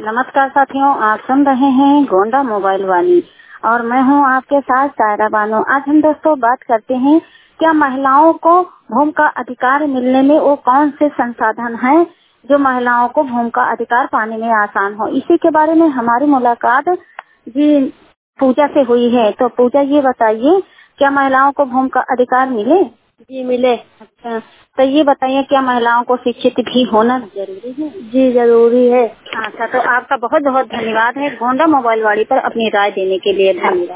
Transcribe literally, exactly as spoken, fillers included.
नमस्कार साथियों, आप सुन रहे हैं गोंडा मोबाइल वाली और मैं हूं आपके साथ सायरा बानो। आज हम दोस्तों बात करते हैं क्या महिलाओं को भूमि का अधिकार मिलने में वो कौन से संसाधन हैं जो महिलाओं को भूमि का अधिकार पाने में आसान हो। इसी के बारे में हमारी मुलाकात जी पूजा से हुई है। तो पूजा ये बताइए क्या महिलाओं को भूमि का अधिकार मिले? जी मिले। अच्छा, तो ये बताइए क्या महिलाओं को शिक्षित भी होना जरूरी है? जी जरूरी है। अच्छा, तो आपका बहुत बहुत धन्यवाद है गोंडा मोबाइल वाली पर अपनी राय देने के लिए। धन्यवाद।